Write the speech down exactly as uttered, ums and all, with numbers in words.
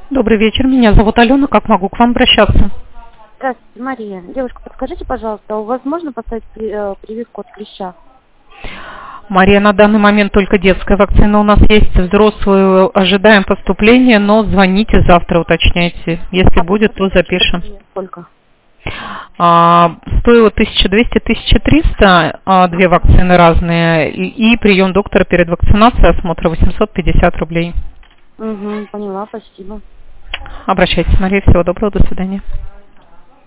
Добрый вечер, меня зовут Алена, как могу к вам обращаться? Здравствуйте, Мария. Девушка, подскажите, пожалуйста, у вас можно поставить при- э, прививку от клеща? Мария, на данный момент только детская вакцина у нас есть, взрослую ожидаем поступления, но звоните завтра, уточняйте. Если А будет, то запишем. Сколько? А, стоило тысяча двести - тысяча триста, а, две вакцины разные, и, и прием доктора перед вакцинацией, осмотр восемьсот пятьдесят рублей. Угу, поняла, спасибо. Обращайтесь, Мария, всего доброго, до свидания.